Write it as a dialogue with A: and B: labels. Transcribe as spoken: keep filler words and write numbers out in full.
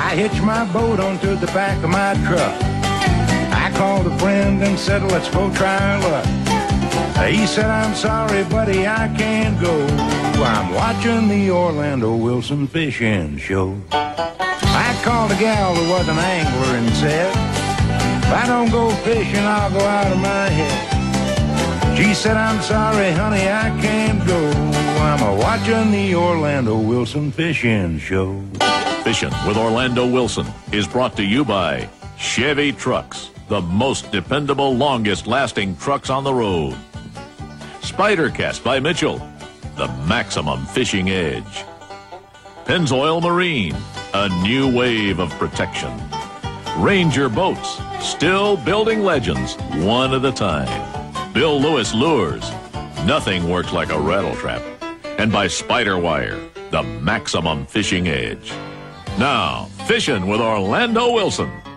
A: I hitched my boat onto the back of my truck. I called a friend and said, let's go try our luck. He said, I'm sorry, buddy, I can't go. I'm watching the Orlando Wilson fishing show. I called a gal who was an angler and said, if I don't go fishing, I'll go out of my head. She said, I'm sorry, honey, I can't go. I'm a-watching the Orlando Wilson fishing show.
B: Fishing with Orlando Wilson is brought to you by Chevy Trucks, the most dependable, longest-lasting trucks on the road. Spidercast by Mitchell, the maximum fishing edge. Pennzoil Marine, a new wave of protection. Ranger Boats, still building legends one at a time. Bill Lewis Lures, nothing works like a rattle trap. And by Spider Wire, the maximum fishing edge. Now, fishing with Orlando Wilson.